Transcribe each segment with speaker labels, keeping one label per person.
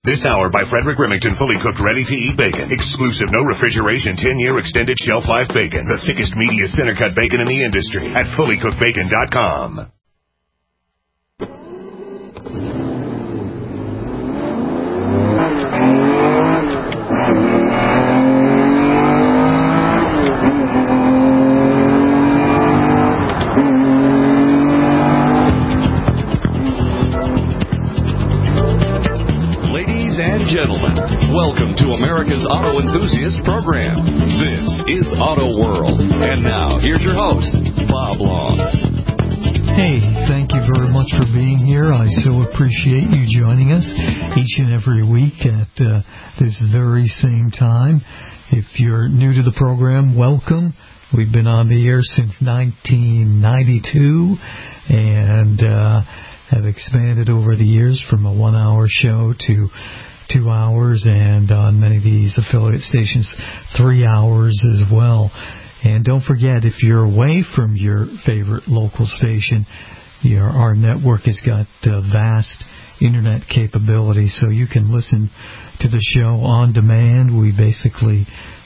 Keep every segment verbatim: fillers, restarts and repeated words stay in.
Speaker 1: This hour by Frederick Remington, fully cooked, ready-to-eat bacon. Exclusive, no refrigeration, ten-year extended shelf life bacon. The thickest, meatiest, center-cut bacon in the industry at fully cooked bacon dot com.
Speaker 2: Gentlemen, welcome to America's Auto Enthusiast Program. This is Auto World. And now, here's your host, Bob Long.
Speaker 3: Hey, thank you very much for being here. I so appreciate you joining us each and every week at uh, this very same time. If you're new to the program, welcome. We've been on the air since nineteen ninety-two and uh, have expanded over the years from a one-hour show to two hours, and on many of these affiliate stations, three hours as well. And don't forget, if you're away from your favorite local station, your, our network has got uh, vast internet capability, so you can listen to the show on demand. We basically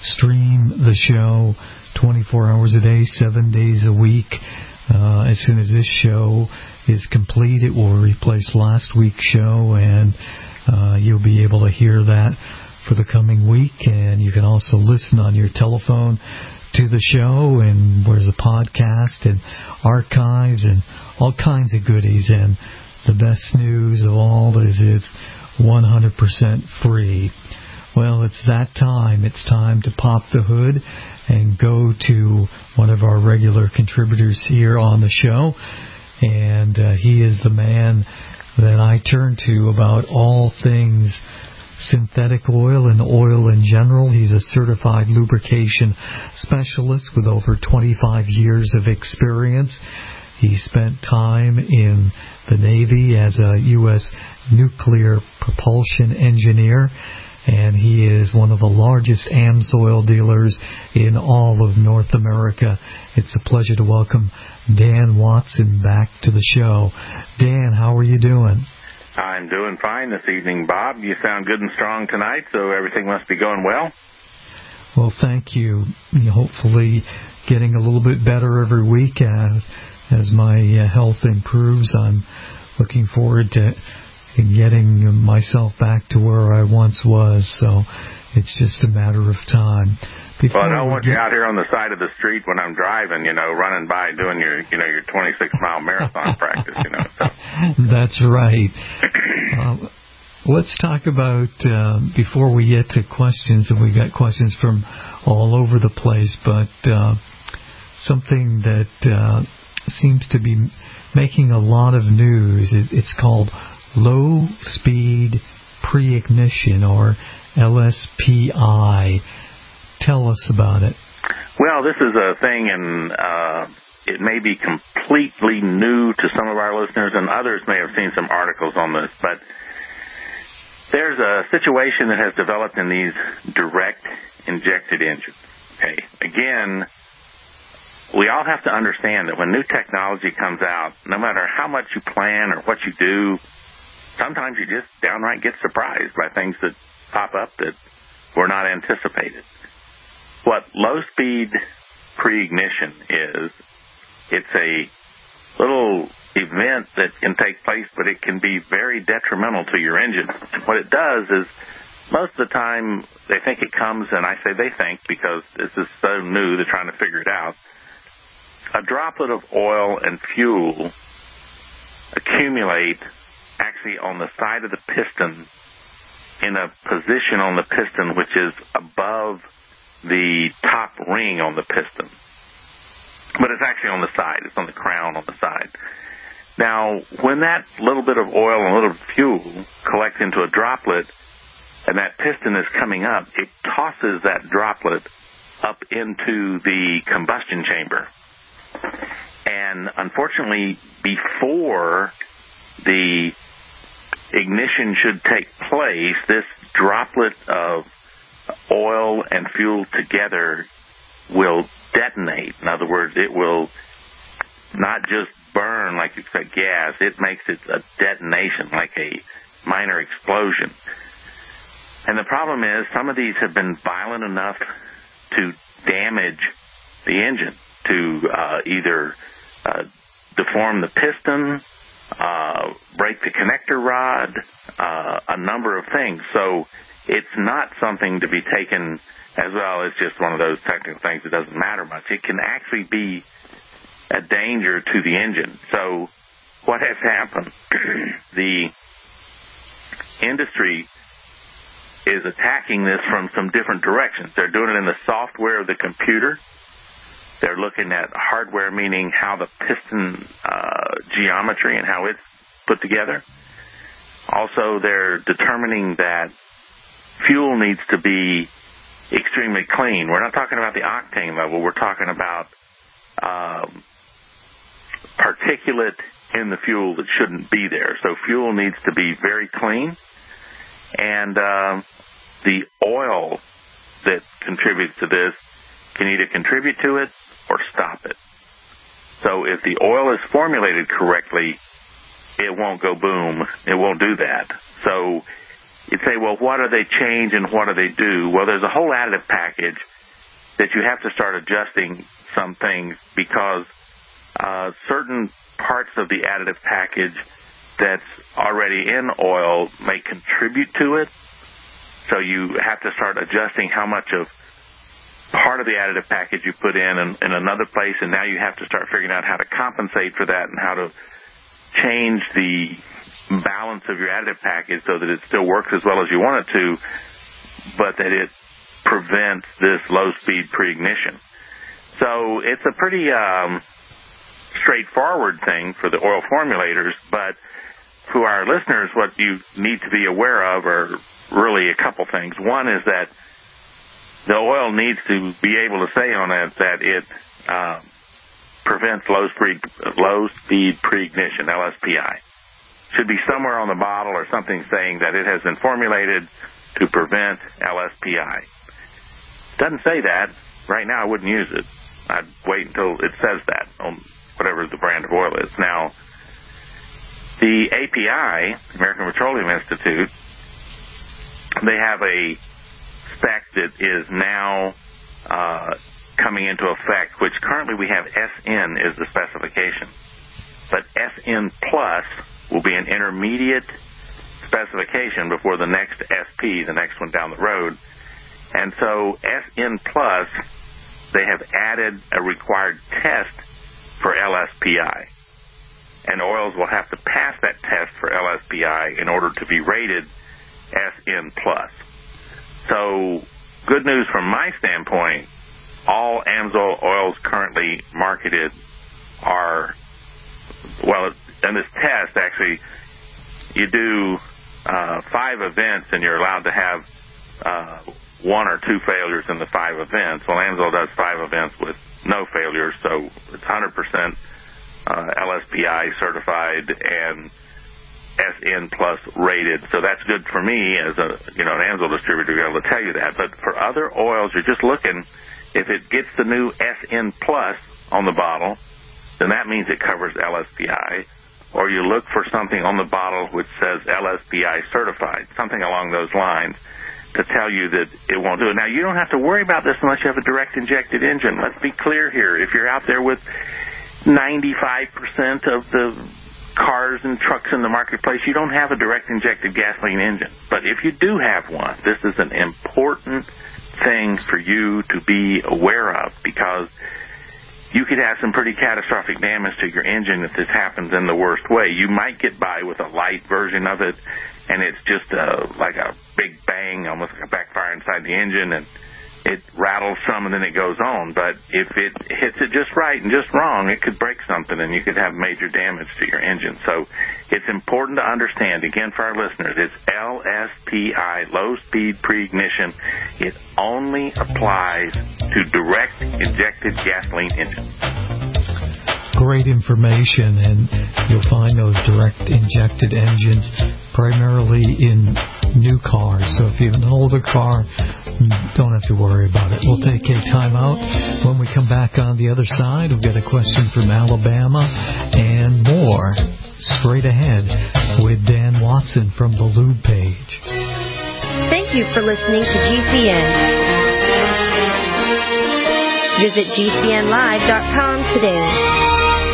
Speaker 3: stream the show twenty-four hours a day, seven days a week. Uh, as soon as this show is complete, it will replace last week's show, and Uh, you'll be able to hear that for the coming week, and you can also listen on your telephone to the show, and there's a podcast and archives and all kinds of goodies. And the best news of all is it's one hundred percent free. Well, it's that time. It's time to pop the hood and go to one of our regular contributors here on the show, and uh, he is the man that I turn to about all things synthetic oil and oil in general. He's a certified lubrication specialist with over twenty-five years of experience. He spent time in the Navy as a U S nuclear propulsion engineer, and he is one of the largest AMSOIL dealers in all of North America. It's a pleasure to welcome Dan Watson back to the show. Dan, how are you doing?
Speaker 4: I'm doing fine this evening, Bob. You sound good and strong tonight, so everything must be going well.
Speaker 3: Well, thank you. Hopefully getting a little bit better every week as, as my uh, health improves. I'm looking forward to getting myself back to where I once was, so it's just a matter of time. Before
Speaker 4: well, I don't want
Speaker 3: get...
Speaker 4: you out here on the side of the street when I'm driving, you know, running by doing your, you know, your twenty-six mile marathon practice, you know. So.
Speaker 3: That's right. uh, let's talk about, uh, before we get to questions, and we got questions from all over the place, but uh, something that uh, seems to be making a lot of news. It, it's called low-speed pre-ignition, or L S P I. Tell us about it.
Speaker 4: Well, this is a thing, and uh, it may be completely new to some of our listeners, and others may have seen some articles on this, but there's a situation that has developed in these direct injected engines. Okay, again, we all have to understand that when new technology comes out, no matter how much you plan or what you do, sometimes you just downright get surprised by things that pop up that were not anticipated. What low-speed pre-ignition is, it's a little event that can take place, but it can be very detrimental to your engine. And what it does is, most of the time, they think it comes, and I say they think because this is so new, they're trying to figure it out. A droplet of oil and fuel accumulate actually on the side of the piston in a position on the piston which is above the top ring on the piston. But it's actually on the side. It's on the crown on the side. Now, when that little bit of oil and a little fuel collects into a droplet and that piston is coming up, it tosses that droplet up into the combustion chamber. And unfortunately, before the ignition should take place, this droplet of oil and fuel together will detonate. In other words, it will not just burn like it's a gas, it makes it a detonation, like a minor explosion. And the problem is some of these have been violent enough to damage the engine, to uh, either uh, deform the piston, uh, break the connector rod, uh, a number of things. So it's not something to be taken as, well, it's just one of those technical things that doesn't matter much. It can actually be a danger to the engine. So what has happened? The industry is attacking this from some different directions. They're doing it in the software of the computer. They're looking at hardware, meaning how the piston uh, geometry and how it's put together. Also, they're determining that fuel needs to be extremely clean. We're not talking about the octane level. We're talking about um, particulate in the fuel that shouldn't be there. So fuel needs to be very clean. And um, the oil that contributes to this can either contribute to it or stop it. So if the oil is formulated correctly, it won't go boom. It won't do that. So you'd say, well, what do they change and what do they do? Well, there's a whole additive package that you have to start adjusting some things because uh, certain parts of the additive package that's already in oil may contribute to it. So you have to start adjusting how much of part of the additive package you put in, in in another place, and now you have to start figuring out how to compensate for that and how to change the balance of your additive package so that it still works as well as you want it to, but that it prevents this low-speed pre-ignition. So it's a pretty um, straightforward thing for the oil formulators, but to our listeners, what you need to be aware of are really a couple things. One is that the oil needs to be able to say on it that it uh, prevents low-speed low-speed pre-ignition, L S P I. Should be somewhere on the bottle or something saying that it has been formulated to prevent L S P I. Doesn't say that. Right now I wouldn't use it. I'd wait until it says that on whatever the brand of oil is. Now, the A P I, American Petroleum Institute, they have a spec that is now uh, coming into effect, which currently we have S N is the specification. But S N Plus will be an intermediate specification before the next S P, the next one down the road. And so S N Plus, they have added a required test for L S P I. And oils will have to pass that test for L S P I in order to be rated S N Plus. So, good news from my standpoint, all AMSOIL oils currently marketed are, well, in this test, actually, you do uh, five events and you're allowed to have uh, one or two failures in the five events. Well, AMSOIL does five events with no failures, so it's one hundred percent uh, L S P I certified and S N Plus rated. So that's good for me as a, you know, an AMSOIL distributor to be able to tell you that. But for other oils, you're just looking, if it gets the new S N Plus on the bottle, then that means it covers L S P I. Or you look for something on the bottle which says L S P I certified, something along those lines, to tell you that it won't do it. Now, you don't have to worry about this unless you have a direct injected engine. Let's be clear here. If you're out there with ninety-five percent of the cars and trucks in the marketplace, you don't have a direct injected gasoline engine. But if you do have one, this is an important thing for you to be aware of, because you could have some pretty catastrophic damage to your engine if this happens in the worst way. You might get by with a light version of it, and it's just a, like a big bang, almost like a backfire inside the engine, and it rattles some and then it goes on. But if it hits it just right and just wrong, it could break something and you could have major damage to your engine. So it's important to understand, again, for our listeners, it's L S P I, low-speed pre-ignition. It only applies to direct injected gasoline engines.
Speaker 3: Great information, and you'll find those direct injected engines primarily in new cars. So if you have an older car, you don't have to worry about it. We'll take a time out. When we come back on the other side, we've got a question from Alabama and more straight ahead with Dan Watson from the Lube Page.
Speaker 5: Thank Thank you for listening to G C N. Visit G C N live dot com today.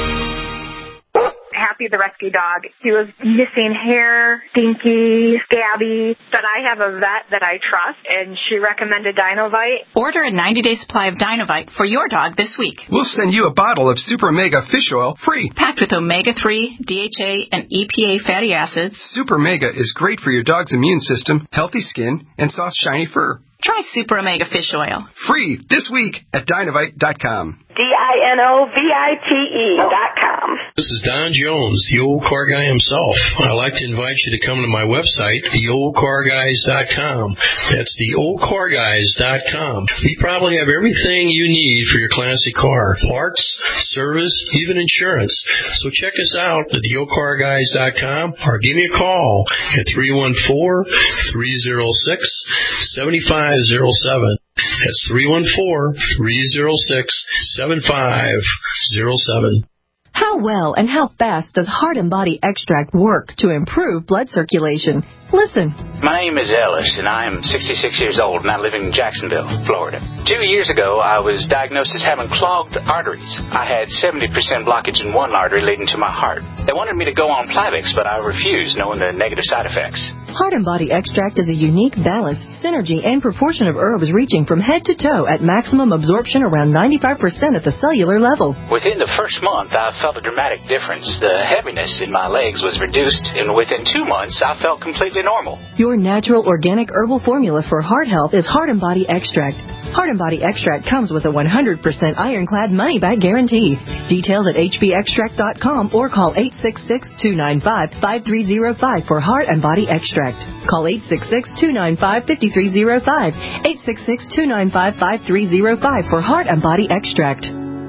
Speaker 6: Happy the rescue dog. He was missing hair, stinky, scabby, but I have a vet that I trust, and she recommended Dinovite.
Speaker 7: Order a ninety-day supply of Dinovite for your dog this week.
Speaker 8: We'll send you a bottle of Super Mega Fish Oil free.
Speaker 7: Packed with omega three, D H A, and E P A fatty acids.
Speaker 8: Super Mega is great for your dog's immune system, healthy skin, and soft, shiny fur.
Speaker 7: Try Super Omega Fish Oil.
Speaker 8: Free this week at Dinovite dot com.
Speaker 9: D I N O V I T E dot com.
Speaker 10: This is Don Jones, the old car guy himself. I'd like to invite you to come to my website, the old car guys dot com. That's the old car guys dot com. We probably have everything you need for your classic car. Parts, service, even insurance. So check us out at the old car guys dot com or give me a call at three one four, three oh six, seven five zero seven. That's three one four, three oh six, seven five zero seven.
Speaker 11: How well and how fast does Heart and Body Extract work to improve blood circulation? Listen.
Speaker 12: My name is Ellis, and I am sixty-six years old, and I live in Jacksonville, Florida. Two years ago, I was diagnosed as having clogged arteries. I had seventy percent blockage in one artery leading to my heart. They wanted me to go on Plavix, but I refused, knowing the negative side effects.
Speaker 11: Heart and Body Extract is a unique balance, synergy, and proportion of herbs reaching from head to toe at maximum absorption around ninety-five percent at the cellular level.
Speaker 12: Within the first month, I felt a dramatic difference. The heaviness in my legs was reduced, and within two months, I felt completely normal.
Speaker 11: Your natural organic herbal formula for heart health is Heart and Body Extract. Heart and Body Extract comes with a one hundred percent ironclad money-back guarantee. Details at H B extract dot com or call eight six six, two nine five, five three zero five for Heart and Body Extract. Call eight six six, two nine five, five three zero five, eight six six, two nine five, five three zero five for Heart and Body Extract.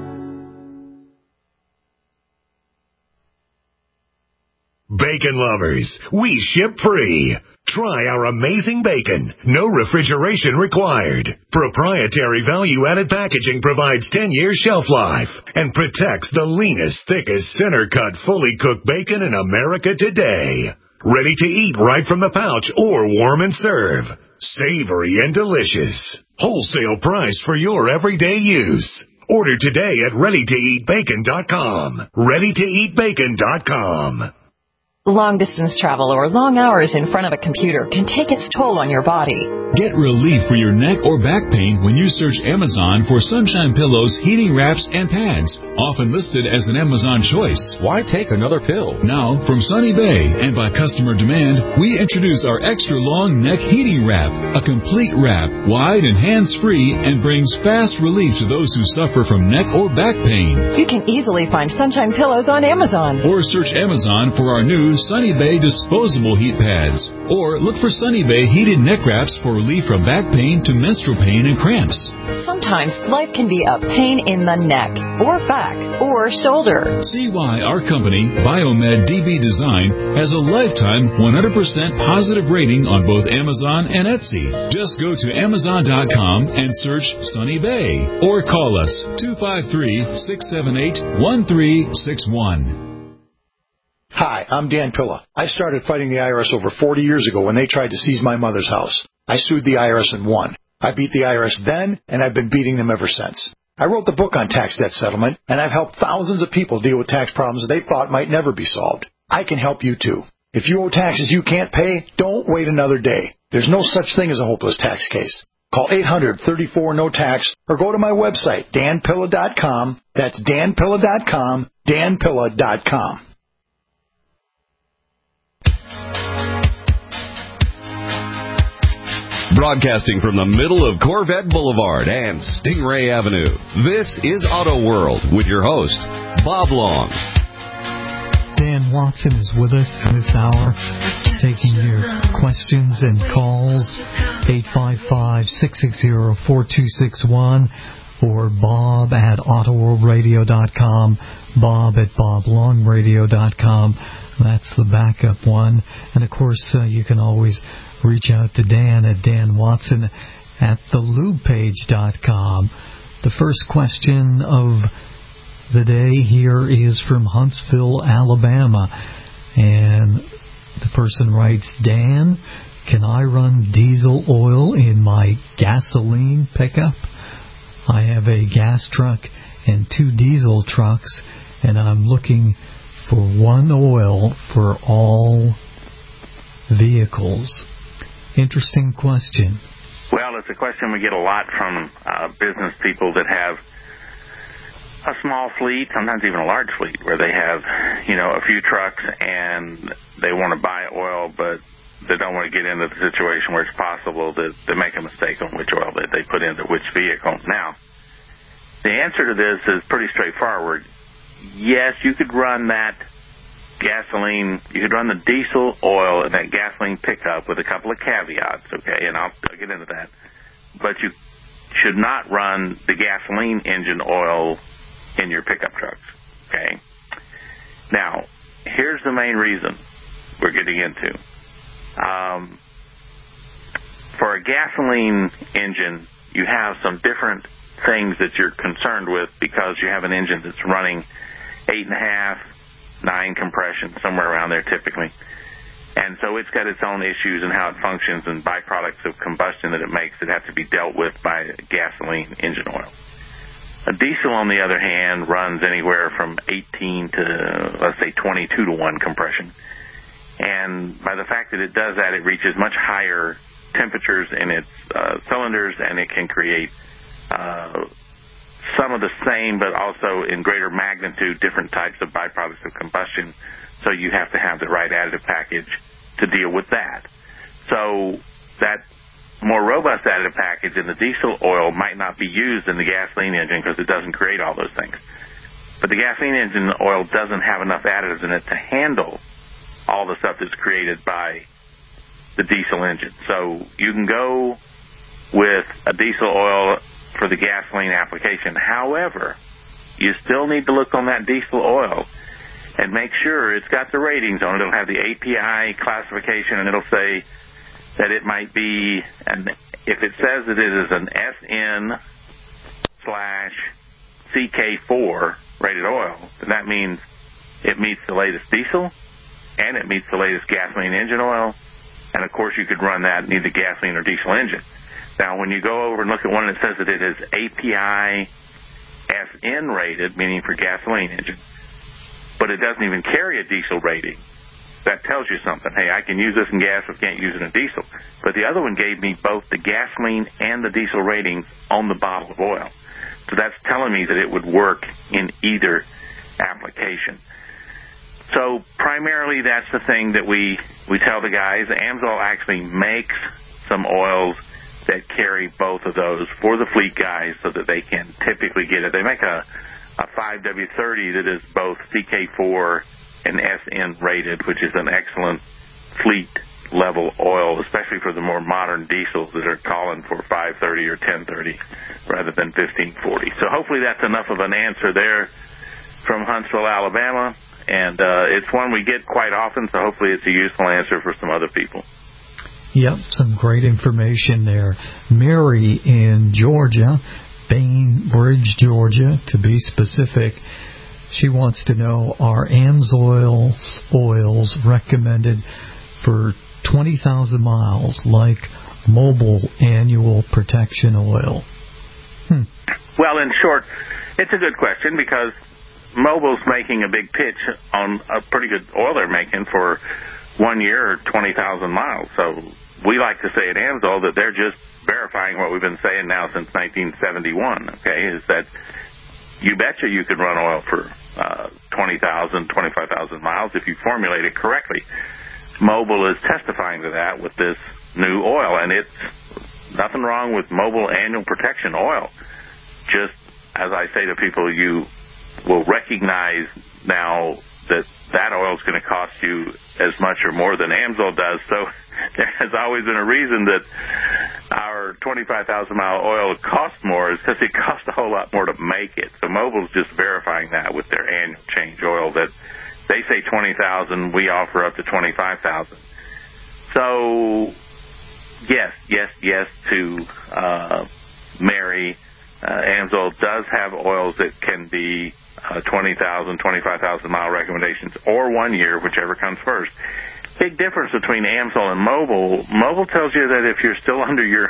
Speaker 1: Bacon lovers, we ship free. Try our amazing bacon. No refrigeration required. Proprietary value-added packaging provides ten years shelf life and protects the leanest, thickest, center-cut, fully cooked bacon in America today. Ready to eat right from the pouch or warm and serve. Savory and delicious. Wholesale price for your everyday use. Order today at ready to eat bacon dot com. ready to eat bacon dot com.
Speaker 13: Long-distance travel or long hours in front of a computer can take its toll on your body.
Speaker 14: Get relief for your neck or back pain when you search Amazon for Sunshine Pillows, heating wraps, and pads. Often listed as an Amazon choice. Why take another pill? Now, from Sunny Bay and by customer demand, we introduce our extra long neck heating wrap. A complete wrap, wide and hands-free, and brings fast relief to those who suffer from neck or back pain.
Speaker 13: You can easily find Sunshine Pillows on Amazon.
Speaker 14: Or search Amazon for our new Sunny Bay disposable heat pads. Or look for Sunny Bay heated neck wraps for relief from back pain to menstrual pain and cramps.
Speaker 13: Sometimes life can be a pain in the neck, or back, or shoulder.
Speaker 14: See why our company, Biomed D B Design, has a lifetime one hundred percent positive rating on both Amazon and Etsy. Just go to amazon dot com and search Sunny Bay. Or call us two five three, six seven eight, one three six one.
Speaker 15: Hi, I'm Dan Pilla. I started fighting the I R S over forty years ago when they tried to seize my mother's house. I sued the I R S and won. I beat the I R S then, and I've been beating them ever since. I wrote the book on tax debt settlement, and I've helped thousands of people deal with tax problems they thought might never be solved. I can help you, too. If you owe taxes you can't pay, don't wait another day. There's no such thing as a hopeless tax case. Call eight hundred, thirty-four, no tax or go to my website, dan pilla dot com. That's dan pilla dot com, dan pilla dot com.
Speaker 2: Broadcasting from the middle of Corvette Boulevard and Stingray Avenue, this is Auto World with your host, Bob Long.
Speaker 3: Dan Watson is with us this hour, taking your questions and calls, eight five five, six six zero, four two six one, or Bob at auto world radio dot com, Bob at bob long radio dot com. That's the backup one. And, of course, uh, you can always reach out to Dan at Dan Watson at the lube page dot com. The first question of the day here is from Huntsville, Alabama. And the person writes, Dan, can I run diesel oil in my gasoline pickup? I have a gas truck and two diesel trucks, and I'm looking for one oil for all vehicles. Interesting question.
Speaker 4: Well, it's a question we get a lot from uh, business people that have a small fleet, sometimes even a large fleet, where they have, you know, a few trucks and they want to buy oil, but they don't want to get into the situation where it's possible that they make a mistake on which oil that they put into which vehicle. Now, the answer to this is pretty straightforward. Yes, you could run that gasoline, you could run the diesel oil in that gasoline pickup with a couple of caveats, okay, and I'll, I'll get into that. But you should not run the gasoline engine oil in your pickup trucks, okay? Now, here's the main reason we're getting into. Um, for a gasoline engine, you have some different things that you're concerned with because you have an engine that's running eight and a half, nine compression, somewhere around there typically. And so it's got its own issues and how it functions and byproducts of combustion that it makes that have to be dealt with by gasoline engine oil. A diesel, on the other hand, runs anywhere from eighteen to, let's say, twenty-two to one compression. And by the fact that it does that, it reaches much higher temperatures in its uh, cylinders, and it can create uh, some of the same, but also in greater magnitude, different types of byproducts of combustion. So you have to have the right additive package to deal with that. So that more robust additive package in the diesel oil might not be used in the gasoline engine because it doesn't create all those things. But the gasoline engine oil doesn't have enough additives in it to handle all the stuff that's created by the diesel engine. So you can go with a diesel oil for the gasoline application. However, you still need to look on that diesel oil and make sure it's got the ratings on it. It'll have the A P I classification, and it'll say that it might be, and if it says that it is an S N slash C K four rated oil, then that means it meets the latest diesel and it meets the latest gasoline engine oil. And of course, you could run that in either gasoline or diesel engine. Now, when you go over and look at one that says that it is A P I S N rated, meaning for gasoline engine, but it doesn't even carry a diesel rating, that tells you something. Hey, I can use this in gas, but can't use it in diesel. But the other one gave me both the gasoline and the diesel ratings on the bottle of oil. So that's telling me that it would work in either application. So primarily that's the thing that we, we tell the guys. AMSOIL actually makes some oils that carry both of those for the fleet guys so that they can typically get it. They make a, a five W thirty that is both C K four and S N rated, which is an excellent fleet level oil, especially for the more modern diesels that are calling for five thirty or ten thirty rather than fifteen forty. So hopefully that's enough of an answer there from Huntsville, Alabama. And uh, it's one we get quite often, so hopefully it's a useful answer for some other people.
Speaker 3: Yep, some great information there. Mary in Georgia, Bainbridge, Georgia, to be specific, she wants to know, are AMSOIL oils recommended for twenty thousand miles, like Mobil annual protection oil? Hmm.
Speaker 4: Well, in short, it's a good question because Mobil's making a big pitch on a pretty good oil they're making for one year or twenty thousand miles. So we like to say at AMSOIL that they're just verifying what we've been saying now since nineteen seventy-one, okay, is that you betcha you can run oil for uh, twenty thousand, twenty-five thousand miles if you formulate it correctly. Mobil is testifying to that with this new oil, and it's nothing wrong with Mobil annual protection oil. Just as I say to people, you will recognize now that that oil is going to cost you as much or more than AMSOIL does. So there has always been a reason that our twenty-five thousand mile oil costs more, is because it costs a whole lot more to make it. So Mobil's just verifying that with their annual change oil, that they say twenty thousand, we offer up to twenty-five thousand. So yes, yes, yes to uh, Mary. Uh, AMSOIL does have oils that can be uh, twenty thousand, twenty-five thousand mile recommendations, or one year, whichever comes first. Big difference between AMSOIL and Mobil. Mobil tells you that if you're still under your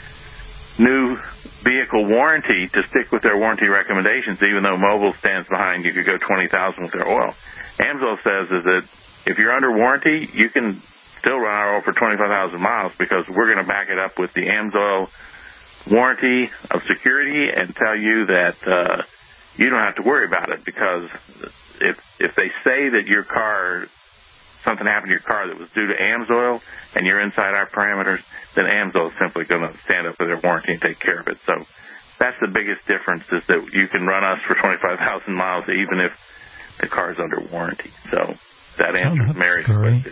Speaker 4: new vehicle warranty, to stick with their warranty recommendations, even though Mobil stands behind you could go twenty thousand with their oil. AMSOIL says is that if you're under warranty, you can still run our oil for twenty-five thousand miles because we're going to back it up with the AMSOIL warranty of security and tell you that uh, you don't have to worry about it, because if if they say that your car, something happened to your car that was due to AMSOIL and you're inside our parameters, then AMSOIL is simply going to stand up for their warranty and take care of it. So that's the biggest difference, is that you can run us for twenty-five thousand miles even if the car's under warranty. So that answers oh, Mary's question.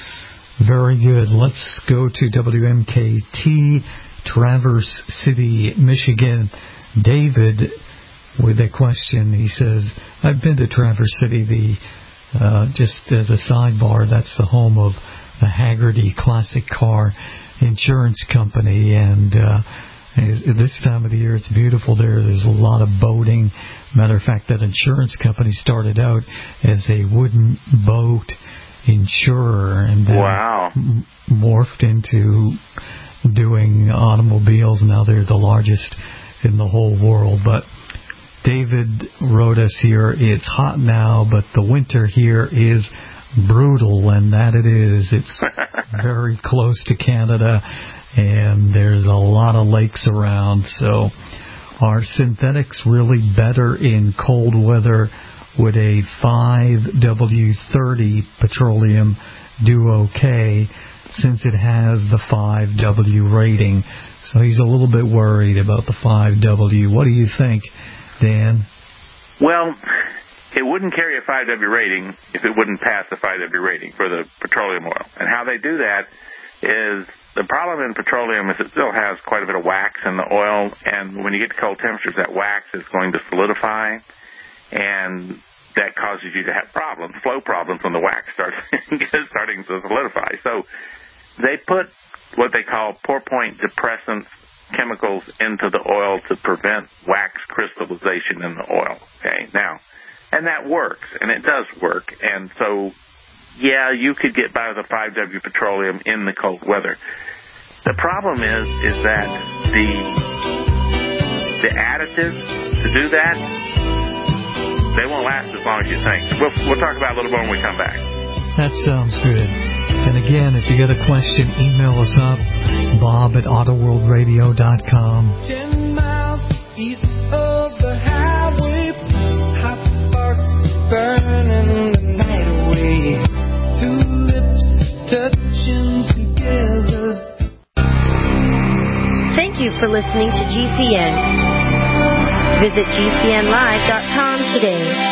Speaker 3: Very good. Let's go to W M K T, Traverse City, Michigan. David with a question. He says, I've been to Traverse City, the Uh, just as a sidebar, that's the home of the Hagerty Classic Car Insurance Company, and uh, this time of the year it's beautiful there. There's a lot of boating. Matter of fact, that insurance company started out as a wooden boat insurer, and then
Speaker 4: wow.
Speaker 3: m- morphed into doing automobiles. Now they're the largest in the whole world. But David wrote us here, it's hot now, but the winter here is brutal, and that it is. It's very close to Canada, and there's a lot of lakes around. So are synthetics really better in cold weather? Would a five W thirty petroleum do okay, since it has the five W rating? So he's a little bit worried about the five W. What do you think, Dan?
Speaker 4: Well, it wouldn't carry a five W rating if it wouldn't pass the five W rating for the petroleum oil. And how they do that is, the problem in petroleum is it still has quite a bit of wax in the oil, and when you get to cold temperatures, that wax is going to solidify, and that causes you to have problems, flow problems, when the wax starts starting to solidify. So they put what they call pour-point depressants chemicals into the oil to prevent wax crystallization in the oil. Okay, now, and that works, and it does work. And so, yeah, you could get by with a five W petroleum in the cold weather. The problem is, is that the the additives to do that, they won't last as long as you think. We'll, we'll talk about it a little more when we come back.
Speaker 3: That sounds good. And again, if you got a question, email us up, bob at auto world radio dot com.
Speaker 16: Ten miles east of the highway, hot sparks burning the night away. Two lips touching together.
Speaker 5: Thank you for listening to G C N. Visit G C N live dot com today.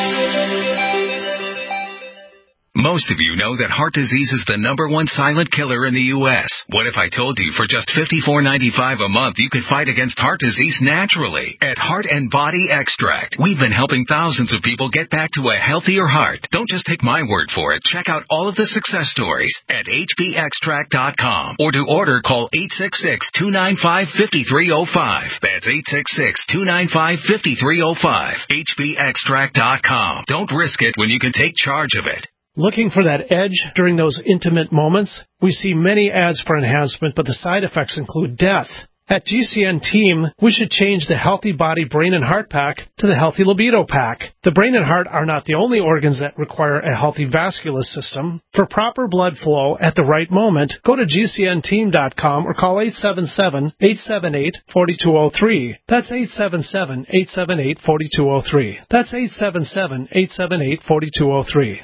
Speaker 17: Most of you know that heart disease is the number one silent killer in the U S What if I told you for just fifty-four ninety-five a month you could fight against heart disease naturally? At Heart and Body Extract, we've been helping thousands of people get back to a healthier heart. Don't just take my word for it. Check out all of the success stories at H B extract dot com, or to order, call eight six six, two nine five, five three zero five. That's eight six six, two nine five, five three zero five. H B extract dot com. Don't risk it when you can take charge of it.
Speaker 18: Looking for that edge during those intimate moments? We see many ads for enhancement, but the side effects include death. At G C N Team, we should change the Healthy Body Brain and Heart Pack to the Healthy Libido Pack. The brain and heart are not the only organs that require a healthy vascular system. For proper blood flow at the right moment, go to G C N team dot com or call eight seven seven, eight seven eight, four two zero three. That's eight seven seven, eight seven eight, four two zero three. That's eight seven seven, eight seven eight, four two zero three.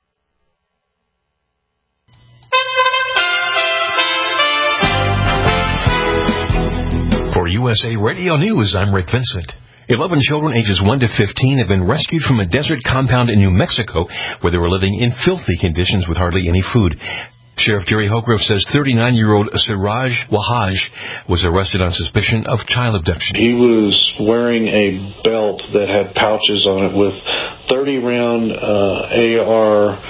Speaker 19: For U S A Radio News, I'm Rick Vincent. Eleven children ages one to fifteen have been rescued from a desert compound in New Mexico where they were living in filthy conditions with hardly any food. Sheriff Jerry Hogrove says thirty-nine-year-old Siraj Wahaj was arrested on suspicion of child abduction.
Speaker 20: He was wearing a belt that had pouches on it with thirty round uh, A R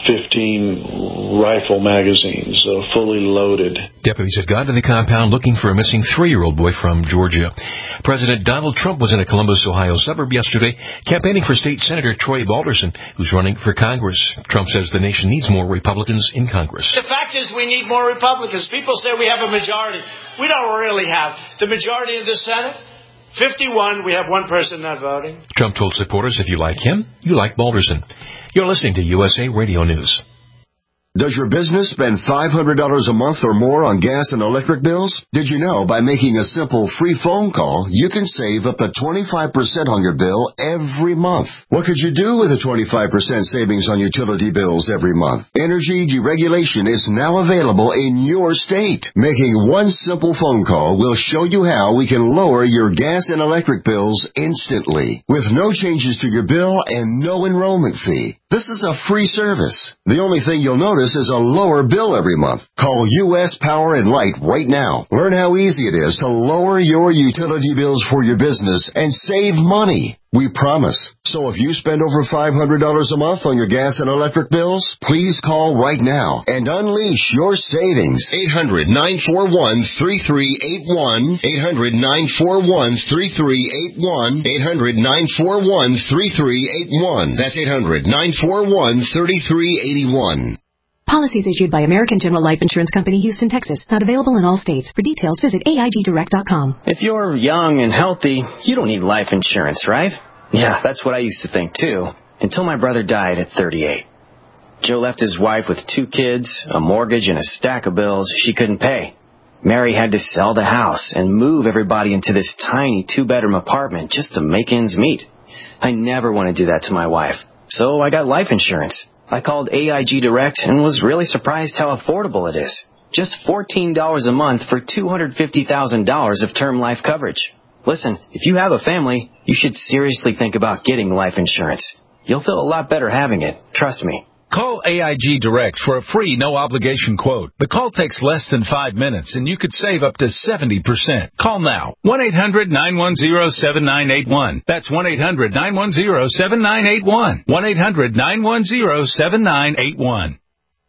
Speaker 20: fifteen rifle magazines, uh, fully loaded.
Speaker 19: Deputies had gone to the compound looking for a missing three-year-old boy from Georgia. President Donald Trump was in a Columbus, Ohio suburb yesterday campaigning for State Senator Troy Balderson, who's running for Congress. Trump says the nation needs more Republicans in Congress.
Speaker 21: The fact is we need more Republicans. People say we have a majority. We don't really have the majority in the Senate. fifty-one, we have one person not voting.
Speaker 19: Trump told supporters if you like him, you like Balderson. You're listening to U S A Radio News.
Speaker 22: Does your business spend five hundred dollars a month or more on gas and electric bills? Did you know by making a simple free phone call, you can save up to twenty-five percent on your bill every month? What could you do with a twenty-five percent savings on utility bills every month? Energy deregulation is now available in your state. Making one simple phone call will show you how we can lower your gas and electric bills instantly, with no changes to your bill and no enrollment fee. This is a free service. The only thing you'll notice is a lower bill every month. Call U S Power and Light right now. Learn how easy it is to lower your utility bills for your business and save money. We promise. So if you spend over five hundred dollars a month on your gas and electric bills, please call right now and unleash your savings. eight hundred, nine four one, three three eight one. eight hundred, nine four one, three three eight one. eight hundred, nine four one, three three eight one. That's eight hundred, nine four one, three three eight one.
Speaker 23: Policies issued by American General Life Insurance Company, Houston, Texas. Not available in all states. For details, visit A I G direct dot com.
Speaker 24: If you're young and healthy, you don't need life insurance, right? Yeah, that's what I used to think, too, until my brother died at thirty-eight. Joe left his wife with two kids, a mortgage, and a stack of bills she couldn't pay. Mary had to sell the house and move everybody into this tiny two-bedroom apartment just to make ends meet. I never want to do that to my wife, so I got life insurance. I called A I G Direct and was really surprised how affordable it is. Just fourteen dollars a month for two hundred fifty thousand dollars of term life coverage. Listen, if you have a family, you should seriously think about getting life insurance. You'll feel a lot better having it. Trust me.
Speaker 25: Call A I G Direct for a free, no-obligation quote. The call takes less than five minutes, and you could save up to seventy percent. Call now. one eight hundred nine one zero seven nine eight one. That's one eight hundred nine one zero seven nine eight one. one eight hundred nine one zero seven nine eight one.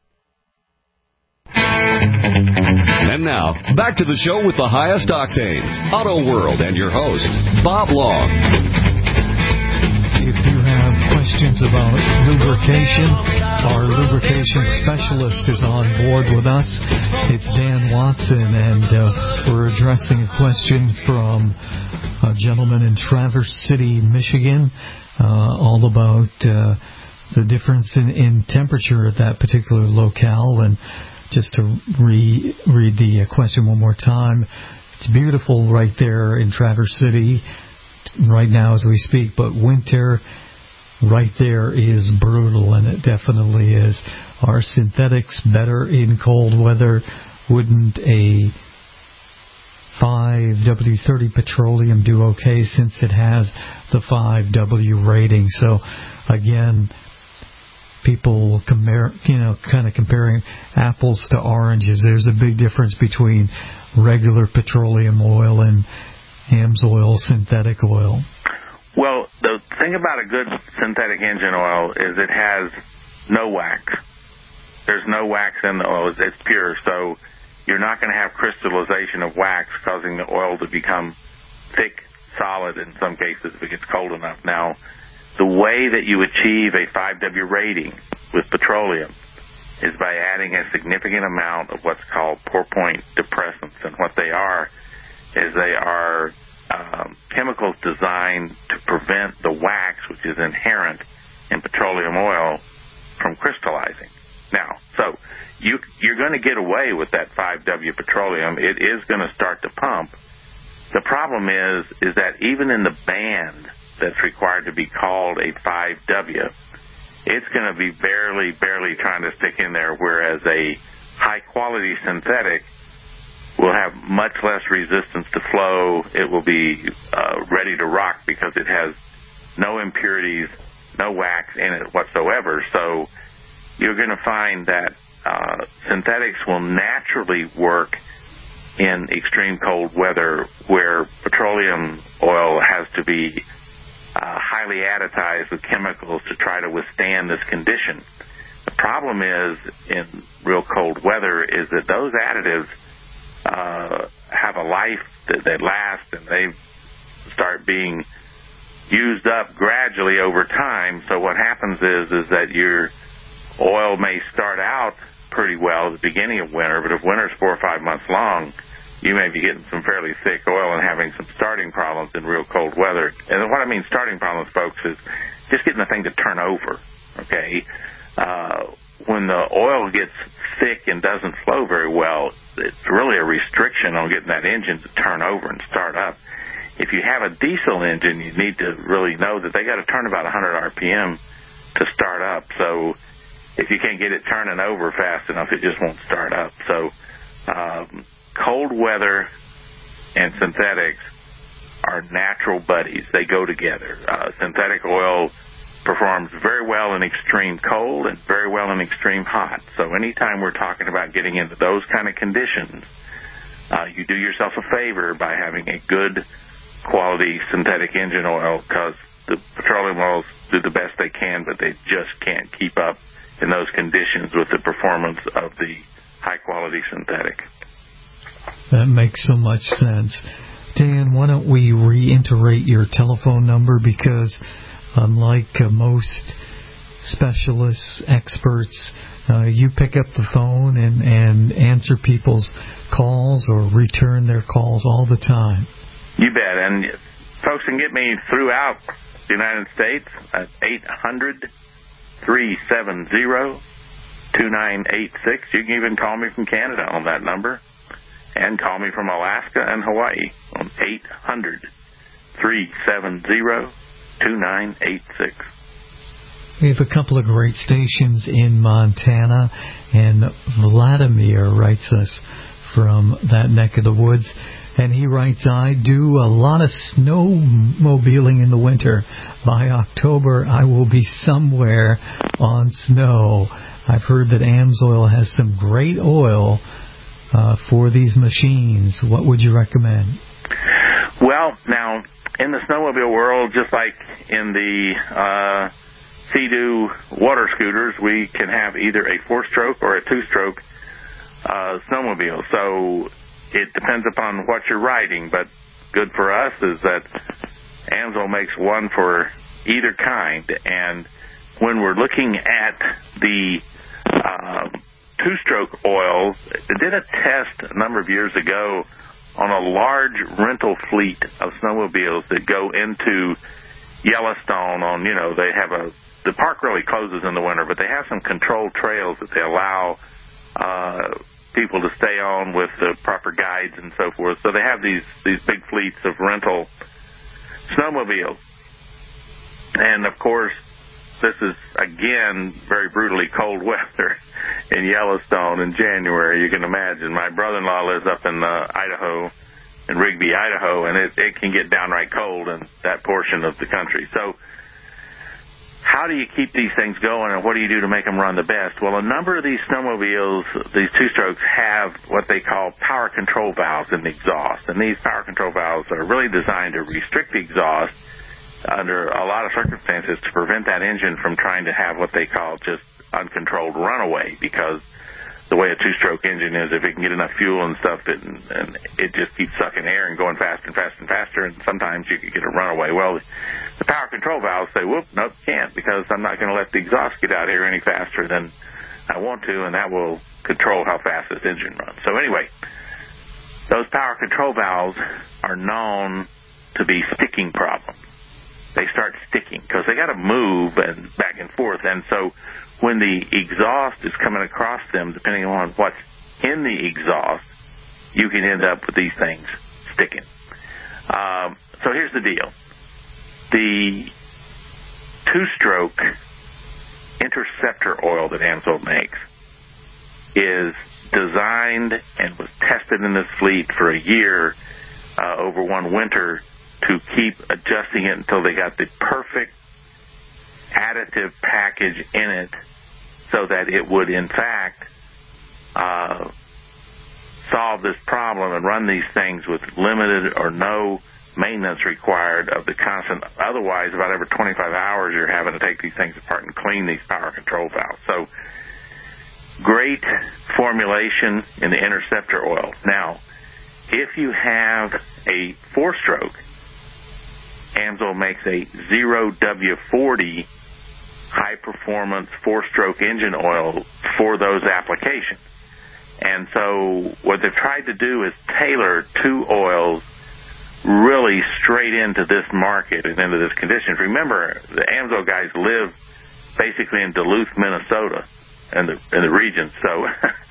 Speaker 2: And now, back to the show with the highest octanes, Auto World, and your host, Bob Long.
Speaker 3: If you have questions about lubrication, our lubrication specialist is on board with us. It's Dan Watson, and uh, we're addressing a question from a gentleman in Traverse City, Michigan, uh, all about uh, the difference in, in temperature at that particular locale. And just to re- read the question one more time, it's beautiful right there in Traverse City right now as we speak, but winter right there is brutal, and it definitely is. Are synthetics better in cold weather? Wouldn't a five W thirty petroleum do okay since it has the five W rating? So again, people compare, you know, kind of comparing apples to oranges. There's a big difference between regular petroleum oil and AMSOIL synthetic oil.
Speaker 4: Well, the thing about a good synthetic engine oil is it has no wax. There's no wax in the oil. It's pure, so you're not going to have crystallization of wax causing the oil to become thick, solid in some cases if it gets cold enough. Now, the way that you achieve a five W rating with petroleum is by adding a significant amount of what's called pour-point depressants. And what they are is they are um, chemicals designed to prevent the wax, which is inherent in petroleum oil, from crystallizing. Now, so you, you're going to get away with that five W petroleum. It is going to start to pump. The problem is, is that even in the band that's required to be called a five W, it's going to be barely, barely trying to stick in there, whereas a high-quality synthetic will have much less resistance to flow. It will be uh, ready to rock because it has no impurities, no wax in it whatsoever. So you're going to find that uh, synthetics will naturally work in extreme cold weather where petroleum oil has to be uh, highly additized with chemicals to try to withstand this condition. The problem is in real cold weather is that those additives uh, have a life that they last, and they start being used up gradually over time. So what happens is is that your oil may start out pretty well at the beginning of winter, but if winter's four or five months long, you may be getting some fairly thick oil and having some starting problems in real cold weather. And what I mean starting problems, folks, is just getting the thing to turn over, okay? Uh, when the oil gets thick and doesn't flow very well, it's really a restriction on getting that engine to turn over and start up. If you have a diesel engine, you need to really know that they got to turn about one hundred R P M to start up. So if you can't get it turning over fast enough, it just won't start up. So um, cold weather and synthetics are natural buddies. They go together. Uh, synthetic oil performs very well in extreme cold and very well in extreme hot. So anytime we're talking about getting into those kind of conditions, uh, you do yourself a favor by having a good quality synthetic engine oil, because the petroleum oils do the best they can, but they just can't keep up in those conditions with the performance of the high-quality synthetic.
Speaker 3: That makes so much sense. Dan, why don't we reiterate your telephone number, because unlike uh, most specialists, experts, uh, you pick up the phone and, and answer people's calls or return their calls all the time.
Speaker 4: You bet. And folks can get me throughout the United States at eight hundred, three seven zero, two nine eight six. You can even call me from Canada on that number, and call me from Alaska and Hawaii on eight hundred, three seven zero, two nine eight six.
Speaker 3: We have a couple of great stations in Montana, and Vladimir writes us from that neck of the woods. And he writes, I do a lot of snowmobiling in the winter. By October, I will be somewhere on snow. I've heard that AMSOIL has some great oil uh, for these machines. What would you recommend?
Speaker 4: Well, now, in the snowmobile world, just like in the uh, Sea-Doo water scooters, we can have either a four-stroke or a two-stroke uh, snowmobile. So it depends upon what you're riding, but good for us is that AMSOIL makes one for either kind. And when we're looking at the uh, two-stroke oils, they did a test a number of years ago on a large rental fleet of snowmobiles that go into Yellowstone on, you know, they have a, the park really closes in the winter, but they have some controlled trails that they allow uh people to stay on with the proper guides and so forth. So they have these, these big fleets of rental snowmobiles. And, of course, this is, again, very brutally cold weather in Yellowstone in January. You can imagine. My brother-in-law lives up in uh, Idaho, in Rigby, Idaho, and it, it can get downright cold in that portion of the country. So how do you keep these things going, and what do you do to make them run the best? Well, a number of these snowmobiles, these two-strokes, have what they call power control valves in the exhaust. And these power control valves are really designed to restrict the exhaust under a lot of circumstances to prevent that engine from trying to have what they call just uncontrolled runaway, because the way a two-stroke engine is, if it can get enough fuel and stuff, it, and it just keeps sucking air and going faster and faster and faster, and sometimes you could get a runaway. Well, the power control valves say, whoop, nope, can't, because I'm not going to let the exhaust get out here any faster than I want to, and that will control how fast this engine runs. So anyway, those power control valves are known to be sticking problems. They start sticking because they got to move and back and forth, and so when the exhaust is coming across them, depending on what's in the exhaust, you can end up with these things sticking. Um, so here's the deal. The two-stroke interceptor oil that AMSOIL makes is designed and was tested in this fleet for a year uh, over one winter to keep adjusting it until they got the perfect additive package in it so that it would, in fact, uh, solve this problem and run these things with limited or no maintenance required of the constant. Otherwise, about every twenty-five hours, you're having to take these things apart and clean these power control valves. So great formulation in the Interceptor oil. Now, if you have a four-stroke, AMSOIL makes a zero W forty high-performance four-stroke engine oil for those applications. And so what they've tried to do is tailor two oils really straight into this market and into this conditions. Remember, the AMSOIL guys live basically in Duluth, Minnesota, and the in the region. So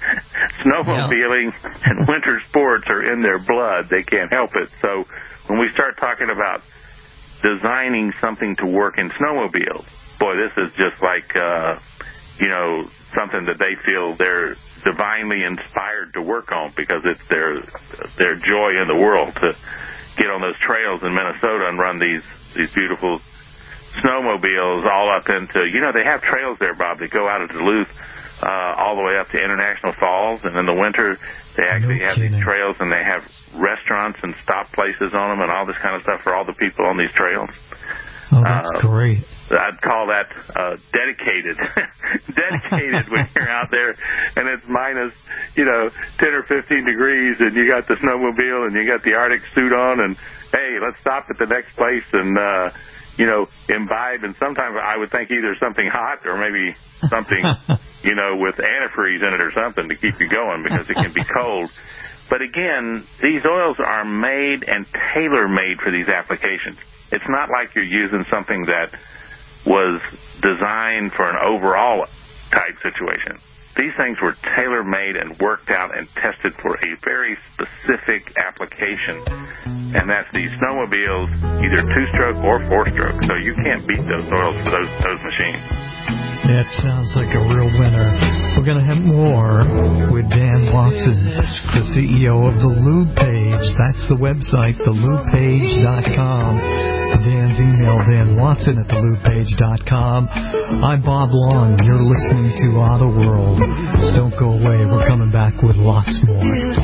Speaker 4: snowmobiling yeah. and winter sports are in their blood. They can't help it. So when we start talking about designing something to work in snowmobiles, boy, this is just like, uh, you know, something that they feel they're divinely inspired to work on, because it's their their joy in the world to get on those trails in Minnesota and run these these beautiful snowmobiles all up into, you know, they have trails there, Bob, that go out of Duluth uh, all the way up to International Falls, and in the winter they actually no have these trails, and they have restaurants and stop places on them and all this kind of stuff for all the people on these trails.
Speaker 3: Oh, that's uh, great.
Speaker 4: I'd call that uh, dedicated. dedicated when you're out there and it's minus, you know, ten or fifteen degrees, and you got the snowmobile and you got the Arctic suit on, and, hey, let's stop at the next place and, uh, you know, imbibe. And sometimes I would think either something hot or maybe something, you know, with antifreeze in it or something to keep you going, because it can be cold. But again, these oils are made and tailor-made for these applications. It's not like you're using something that was designed for an overall type situation. These things were tailor-made and worked out and tested for a very specific application, and that's these snowmobiles, either two-stroke or four-stroke. So you can't beat those oils for those those machines.
Speaker 3: That sounds like a real winner. We're going to have more with Dan Watson, the C E O of the Lube Page. That's the website, the lube page dot com. Dan's email, Dan Watson at the lube page dot com. I'm Bob Long. You're listening to Auto World. Don't go away. We're coming back with lots more.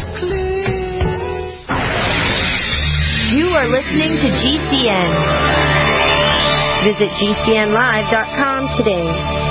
Speaker 5: You are listening to G C N. Visit G C N live dot com today.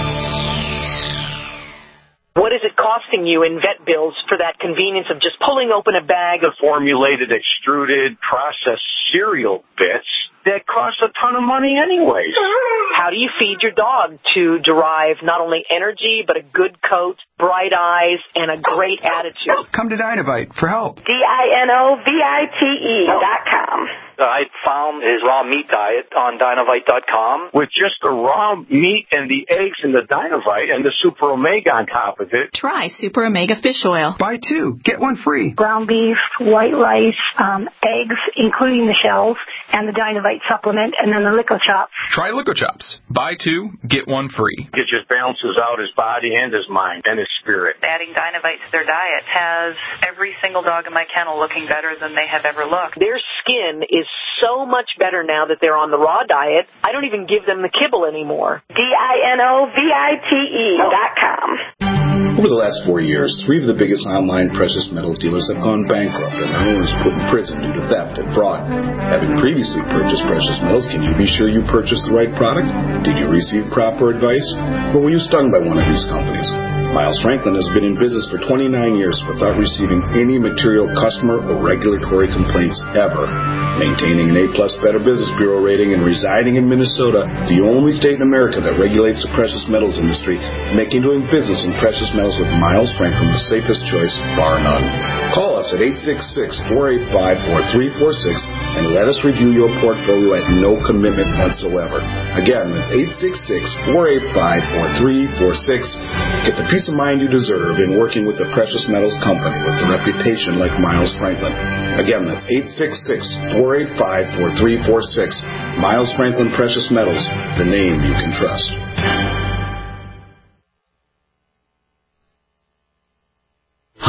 Speaker 6: What is it costing you in vet bills for that convenience of just pulling open a bag of formulated, extruded, processed cereal bits that cost a ton of money anyways? How do you feed your dog to derive not only energy, but a good coat, bright eyes, and a great attitude?
Speaker 7: Come to Dinovite for help.
Speaker 6: D I N O V I T E dot com. I found his raw meat diet on Dinovite dot com with just the raw meat and the eggs and the Dinovite and the Super Omega on top of it.
Speaker 8: Try Super Omega fish oil.
Speaker 7: Buy two, get one free.
Speaker 9: Ground beef, white rice, um, eggs, including the shells, and the Dinovite supplement, and then the Lico Chops.
Speaker 7: Try Lico Chops. Buy two, get one free.
Speaker 6: It just balances out his body and his mind and his spirit.
Speaker 10: Adding Dinovite to their diet has every single dog in my kennel looking better than they have ever looked.
Speaker 6: Their skin is so much better now that they're on the raw diet. I don't even give them the kibble anymore. D I N O V I T E dot com.
Speaker 26: Over the last four years, three of the biggest online precious metals dealers have gone bankrupt and their owners put in prison due to theft and fraud. Having previously purchased precious metals, can you be sure you purchased the right product? Did you receive proper advice? Or were you stung by one of these companies? Miles Franklin has been in business for twenty-nine years without receiving any material customer or regulatory complaints ever. Maintaining an A-plus Better Business Bureau rating and residing in Minnesota, the only state in America that regulates the precious metals industry, making doing business in precious metals with Miles Franklin the safest choice, bar none. Call us at eight six six, four eight five, four three four six and let us review your portfolio at no commitment whatsoever. Again, that's eight six six, four eight five, four three four six. Get the peace of mind you deserve in working with a precious metals company with a reputation like Miles Franklin. Again, that's eight six six, four eight five, four three four six. Miles Franklin Precious Metals, the name you can trust.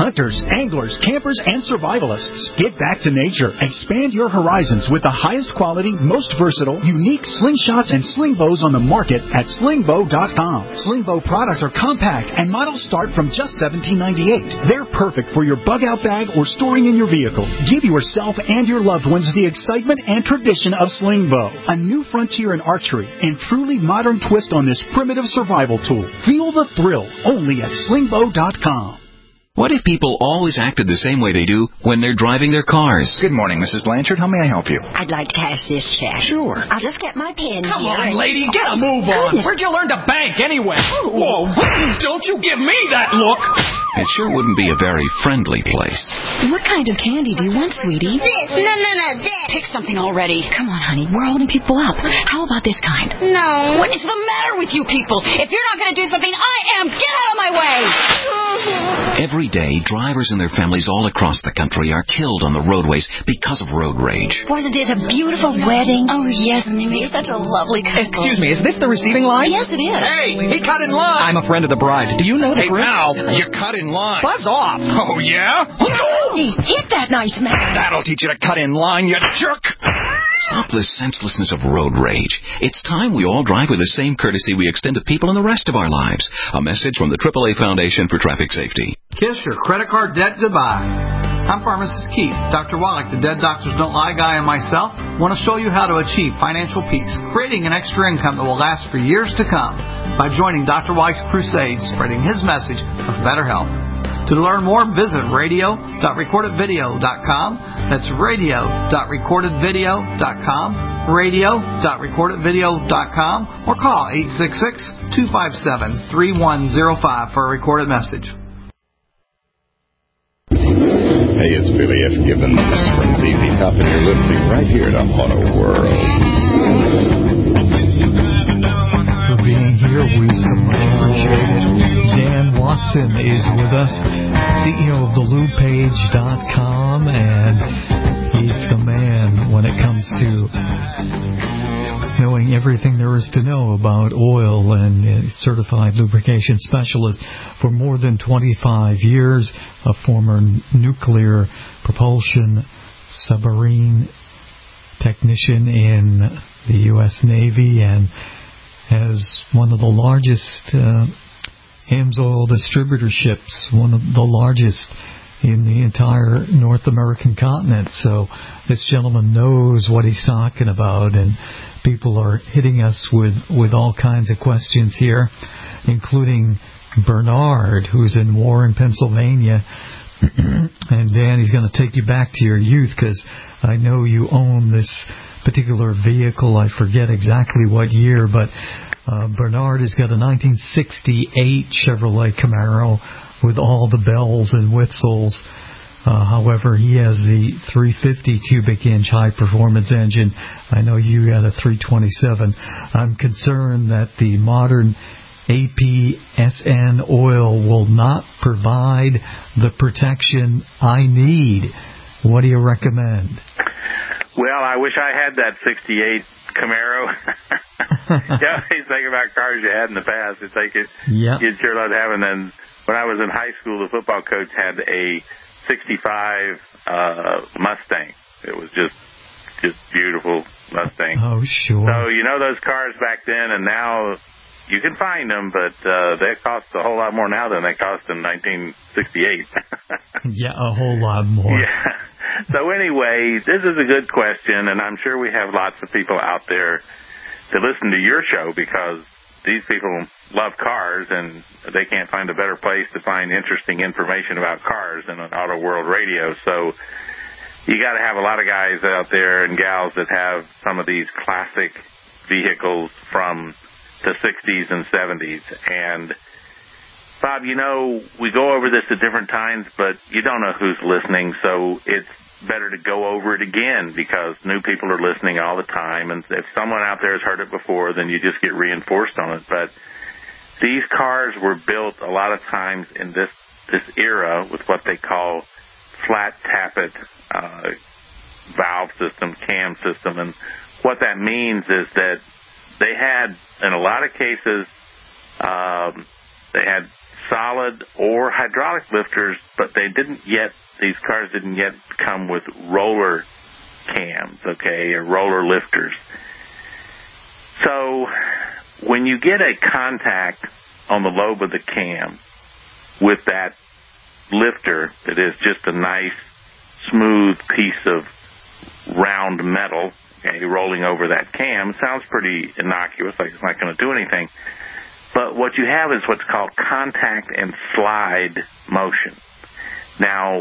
Speaker 1: hunters, anglers, campers, and survivalists. Get back to nature. Expand your horizons with the highest quality, most versatile, unique slingshots and sling bows on the market at sling bow dot com. Sling bow products are compact and models start from just seventeen ninety-eight. They're perfect for your bug-out bag or storing in your vehicle. Give yourself and your loved ones the excitement and tradition of sling bow, a new frontier in archery and truly modern twist on this primitive survival tool. Feel the thrill only at sling bow dot com.
Speaker 17: What if people always acted the same way they do when they're driving their cars?
Speaker 11: Good morning, Missus Blanchard. How may I help you?
Speaker 12: I'd like to cash this check.
Speaker 11: Sure.
Speaker 12: I'll just get my pen
Speaker 11: Come
Speaker 12: here.
Speaker 11: on,
Speaker 12: and...
Speaker 11: lady. Get a move on.
Speaker 12: Goodness.
Speaker 11: Where'd you learn to bank anyway? Whoa, don't you give me that look.
Speaker 17: It sure wouldn't be a very friendly place.
Speaker 23: What kind of candy do you want, sweetie?
Speaker 12: This. No, no, no, this.
Speaker 23: Pick something already. Come on, honey. We're holding people up. How about this kind?
Speaker 12: No.
Speaker 23: What is the matter with you people? If you're not going to do something, I am. Get out of my way.
Speaker 17: Every day, drivers and their families all across the country are killed on the roadways because of road rage.
Speaker 12: Wasn't it a beautiful wedding?
Speaker 23: Oh, yes, and they made such a lovely couple.
Speaker 11: Excuse me, is this the receiving line?
Speaker 23: Yes, it is.
Speaker 11: Hey, he cut in line. I'm a friend of the bride. Do you know the Hey, groom? now, you cut in line. Buzz off. Oh, yeah?
Speaker 12: Hey, hit that nice man.
Speaker 11: That'll teach you to cut in line, you jerk.
Speaker 17: Stop the senselessness of road rage. It's time we all drive with the same courtesy we extend to people in the rest of our lives. A message from the triple A Foundation for Traffic Safety.
Speaker 13: Kiss your credit card debt goodbye. I'm Pharmacist Keith. Doctor Wallach, the Dead Doctors Don't Lie guy, and myself want to show you how to achieve financial peace, creating an extra income that will last for years to come by joining Doctor Wallach's crusade, spreading his message of better health. To learn more, visit radio dot recorded video dot com. That's radio dot recorded video dot com, radio dot recorded video dot com, or call eight six six, two five seven, three one zero five for a recorded message.
Speaker 14: Hey, it's Billy F. Gibbons from Z Z Top, and you're listening right here to Auto World.
Speaker 3: For being here, we so much appreciate it. Dan Watson is with us, C E O of the lube page dot com, and he's the man when it comes to knowing everything there is to know about oil, and a certified lubrication specialist for more than twenty-five years, a former nuclear propulsion submarine technician in the U S Navy, and has one of the largest uh, AMSOIL distributorships, one of the largest in the entire North American continent. So this gentleman knows what he's talking about, and people are hitting us with, with all kinds of questions here, including Bernard, who's in Warren, Pennsylvania. And Dan, he's going to take you back to your youth, because I know you own this particular vehicle. I forget exactly what year, but uh, Bernard has got a nineteen sixty-eight Chevrolet Camaro with all the bells and whistles. Uh, however, he has the three fifty cubic inch high performance engine. I know you got a three twenty-seven. I'm concerned that the modern A P S N oil will not provide the protection I need. What do you recommend?
Speaker 4: Well, I wish I had that sixty-eight Camaro. You always think about cars you had in the past. It's like it,
Speaker 3: yep.
Speaker 4: You'd sure love to have. And then when I was in high school, the football coach had a sixty-five uh, Mustang. It was just just beautiful Mustang.
Speaker 3: Oh, sure.
Speaker 4: So, you know, those cars back then, and now you can find them, but uh, they cost a whole lot more now than they cost in nineteen sixty-eight.
Speaker 3: Yeah, a whole lot more.
Speaker 4: Yeah. So anyway, this is a good question, and I'm sure we have lots of people out there to listen to your show, because these people love cars, and they can't find a better place to find interesting information about cars than on Auto World Radio. So you got to have a lot of guys out there and gals that have some of these classic vehicles from the sixties and seventies. And Bob, you know, we go over this at different times, but you don't know who's listening, so it's better to go over it again, because new people are listening all the time, and if someone out there has heard it before, then you just get reinforced on it. But these cars were built a lot of times in this this era with what they call flat tappet uh, valve system, cam system, and what that means is that they had, in a lot of cases, um, they had solid or hydraulic lifters, but they didn't yet, these cars didn't yet come with roller cams, okay, or roller lifters. So when you get a contact on the lobe of the cam with that lifter that is just a nice, smooth piece of round metal, okay, rolling over that cam, sounds pretty innocuous, like it's not going to do anything. But what you have is what's called contact and slide motion. Now,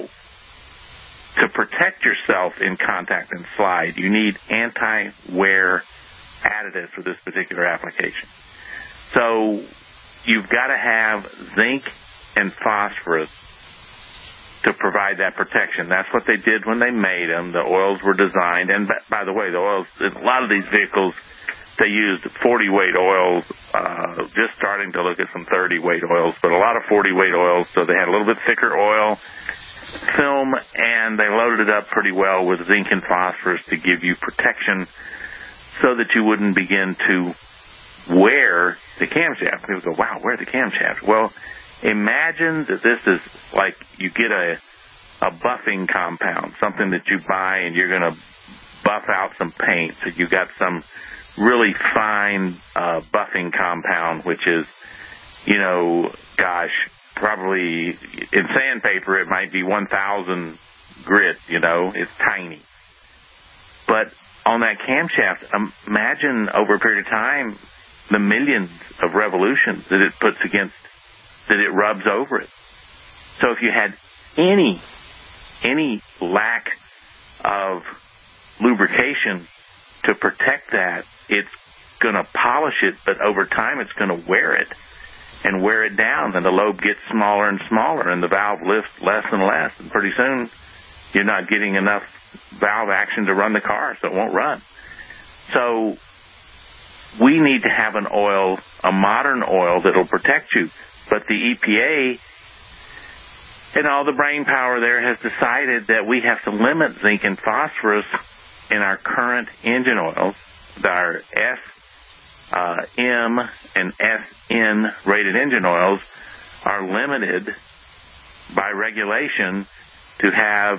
Speaker 4: to protect yourself in contact and slide, you need anti-wear additives for this particular application. So you've got to have zinc and phosphorus to provide that protection. That's what they did when they made them. The oils were designed, and by the way, the oils, in a lot of these vehicles, they used forty weight oils, uh, just starting to look at some thirty weight oils, but a lot of forty weight oils, so they had a little bit thicker oil film, and they loaded it up pretty well with zinc and phosphorus to give you protection so that you wouldn't begin to wear the camshaft. People go, wow, wear the camshaft. Well, imagine that this is like you get a, a buffing compound, something that you buy and you're going to buff out some paint. So you got some really fine uh, buffing compound, which is, you know, gosh, probably in sandpaper it might be one thousand grit, you know, it's tiny. But on that camshaft, imagine over a period of time the millions of revolutions that it puts against, that it rubs over it. So if you had any, any lack of lubrication to protect that, it's going to polish it, but over time it's going to wear it and wear it down, and the lobe gets smaller and smaller, and the valve lifts less and less, and pretty soon you're not getting enough valve action to run the car, so it won't run. So we need to have an oil, a modern oil that will protect you, but the E P A and all the brain power there has decided that we have to limit zinc and phosphorus in our current engine oils. Our S, uh, M, and S N rated engine oils are limited by regulation to have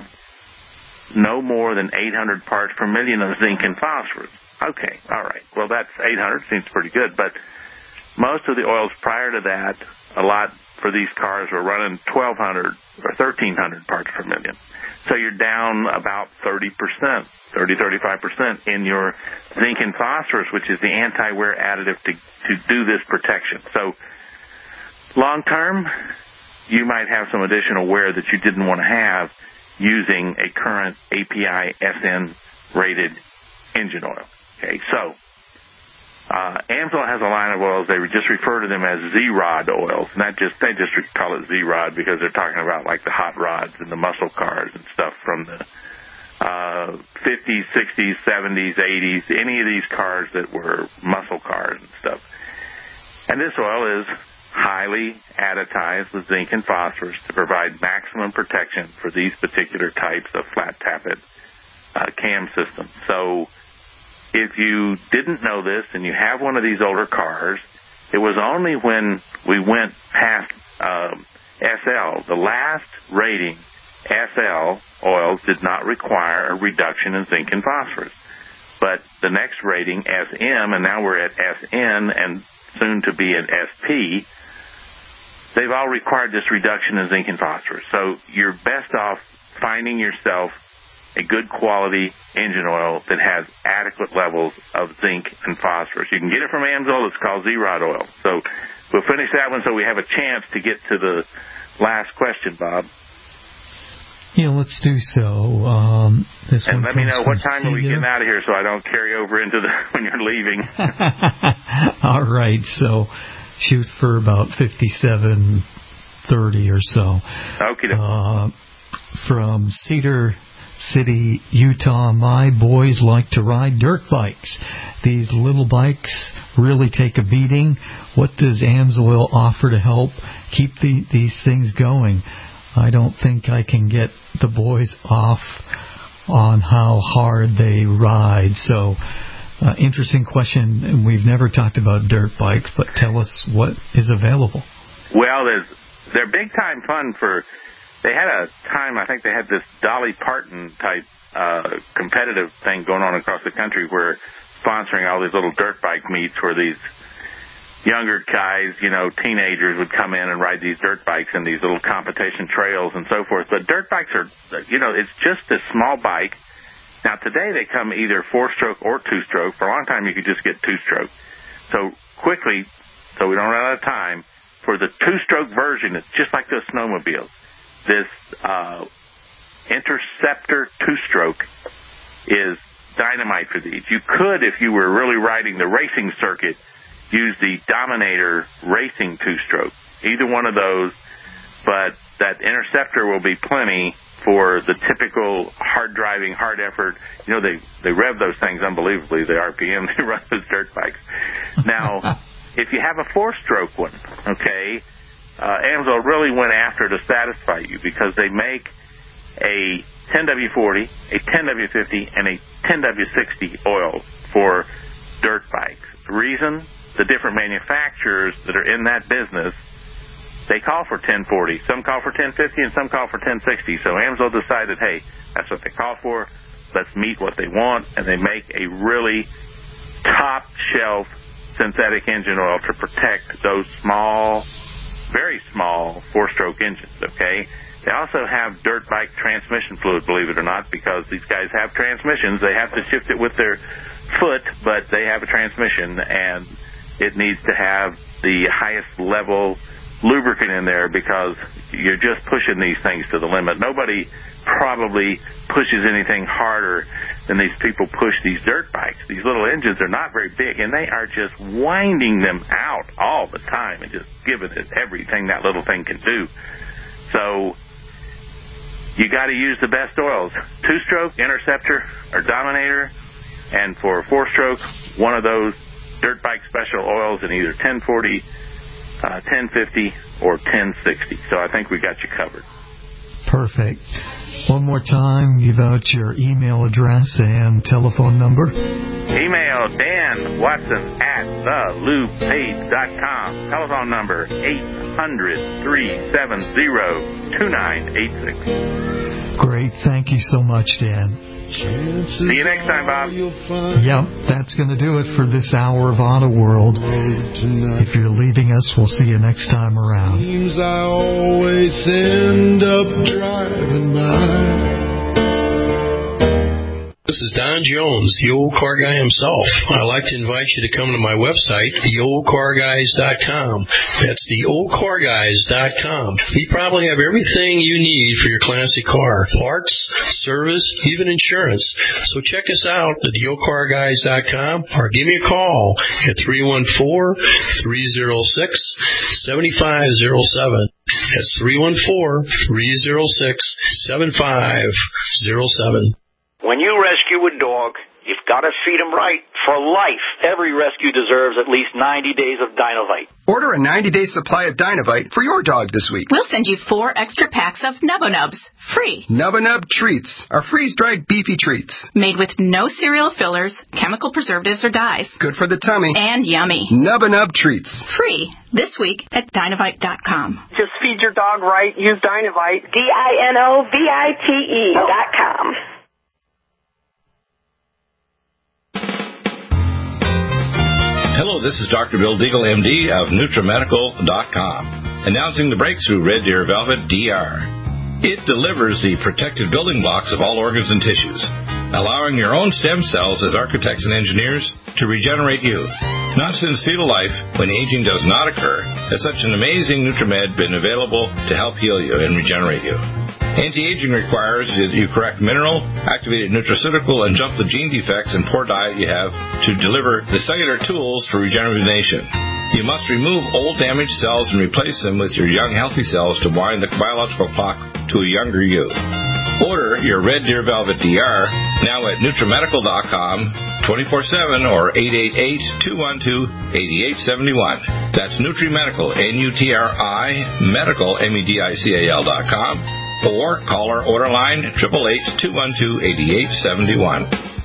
Speaker 4: no more than eight hundred parts per million of zinc and phosphorus. Okay, all right. Well, that's eight hundred. Seems pretty good. But most of the oils prior to that, a lot for these cars were running twelve hundred or thirteen hundred parts per million. So you're down about thirty percent, thirty, thirty-five percent in your zinc and phosphorus, which is the anti-wear additive to, to do this protection. So long term, you might have some additional wear that you didn't want to have using a current A P I S N rated engine oil. Okay, so uh, AMSOIL has a line of oils. They just refer to them as Z-Rod oils. Not just they just call it Z-Rod because they're talking about like the hot rods and the muscle cars and stuff from the uh, fifties, sixties, seventies, eighties, any of these cars that were muscle cars and stuff. And this oil is highly additized with zinc and phosphorus to provide maximum protection for these particular types of flat tappet uh, cam systems. So if you didn't know this and you have one of these older cars, it was only when we went past um, S L, the last rating, S L oils did not require a reduction in zinc and phosphorus. But the next rating, S M, and now we're at S N and soon to be at S P, they've all required this reduction in zinc and phosphorus. So you're best off finding yourself a good quality engine oil that has adequate levels of zinc and phosphorus. You can get it from AMSOIL. It's called Z-Rod oil. So we'll finish that one so we have a chance to get to the last question, Bob.
Speaker 3: Yeah, let's do so. Um, this
Speaker 4: and
Speaker 3: one
Speaker 4: let me know what time
Speaker 3: Cedar.
Speaker 4: are we getting out of here so I don't carry over into the when you're leaving.
Speaker 3: All right, so shoot for about fifty-seven thirty or so.
Speaker 4: Okay.
Speaker 3: Uh, from Cedar City, Utah, my boys like to ride dirt bikes. These little bikes really take a beating. What does AMSOIL offer to help keep the, these things going? I don't think I can get the boys off on how hard they ride. So, uh, interesting question. We've never talked about dirt bikes, but tell us what is available.
Speaker 4: Well, there's they're big time fun for. They had a time, I think they had this Dolly Parton type uh, competitive thing going on across the country, where sponsoring all these little dirt bike meets where these younger guys, you know, teenagers would come in and ride these dirt bikes in these little competition trails and so forth. But dirt bikes are, you know, it's just a small bike. Now, today they come either four-stroke or two-stroke. For a long time, you could just get two-stroke. So quickly, so we don't run out of time, for the two-stroke version, it's just like those snowmobiles. This uh, Interceptor two-stroke is dynamite for these. You could, if you were really riding the racing circuit, use the Dominator Racing two-stroke. Either one of those, but that Interceptor will be plenty for the typical hard-driving, hard-effort. You know, they, they rev those things unbelievably, the R P M they run those dirt bikes. Now, if you have a four-stroke one, okay, uh, Amsoil really went after to satisfy you, because they make a ten W forty, a ten W fifty, and a ten W sixty oil for dirt bikes. The reason? The different manufacturers that are in that business, they call for ten forty. Some call for ten fifty, and some call for ten sixty. So Amsoil decided, hey, that's what they call for. Let's meet what they want, and they make a really top-shelf synthetic engine oil to protect those small, very small four-stroke engines, okay? They also have dirt bike transmission fluid, believe it or not, because these guys have transmissions. They have to shift it with their foot, but they have a transmission, and it needs to have the highest level lubricant in there, because you're just pushing these things to the limit. Nobody probably pushes anything harder than these people push these dirt bikes. These little engines are not very big, and they are just winding them out all the time and just giving it everything that little thing can do. So you got to use the best oils. Two-stroke, Interceptor, or Dominator, and for four-stroke, one of those dirt bike special oils in either ten forty, uh, ten fifty, or ten sixty. So I think we got you covered.
Speaker 3: Perfect. One more time, give out your email address and telephone number.
Speaker 4: Email Dan Watson at the lube page dot com. Telephone number eight hundred, three seven zero, two nine eight six.
Speaker 3: Great. Thank you so much, Dan.
Speaker 4: See you next time, Bob.
Speaker 3: Yep, that's going to do it for this hour of Auto World. If you're leaving us, we'll see you next time around.
Speaker 15: Seems I always end up driving by.
Speaker 16: This is Don Jones, the old car guy himself. I'd like to invite you to come to my website, the old car guys dot com. That's the old car guys dot com. We probably have everything you need for your classic car. Parts, service, even insurance. So check us out at the old car guys dot com or give me a call at three one four, three zero six, seven five zero seven. That's three one four, three zero six, seven five zero seven.
Speaker 6: When you rescue a dog, you've got to feed him right for life. Every rescue deserves at least ninety days of Dynovite.
Speaker 7: Order a ninety-day supply of Dynovite for your dog this week.
Speaker 8: We'll send you four extra packs of Nubba Nubs, free.
Speaker 7: Nubba Nub Treats are freeze-dried beefy treats.
Speaker 8: Made with no cereal fillers, chemical preservatives, or dyes.
Speaker 7: Good for the tummy.
Speaker 8: And yummy.
Speaker 7: Nubba Nub Treats.
Speaker 8: Free this week at Dynovite dot com.
Speaker 18: Just feed your dog right. Use Dynovite. D I N O V I T E dot com.
Speaker 19: Hello, this is Doctor Bill Deagle, M D of NutriMedical dot com, announcing the breakthrough Red Deer Velvet D R. It delivers the protective building blocks of all organs and tissues, allowing your own stem cells as architects and engineers to regenerate you. Not since fetal life, when aging does not occur, has such an amazing NutriMed been available to help heal you and regenerate you. Anti-aging requires that you correct mineral, activated nutraceutical, and jump the gene defects and poor diet you have to deliver the cellular tools for rejuvenation. You must remove old damaged cells and replace them with your young healthy cells to wind the biological clock to a younger you. Order your Red Deer Velvet D R now at NutriMedical dot com, twenty-four seven or eight eight eight, two one two, eight eight seven one. That's NutriMedical, N U T R I, medical, M E D I C A L dot com. Or call our order line, eight eight eight, two one two, eight eight seven one.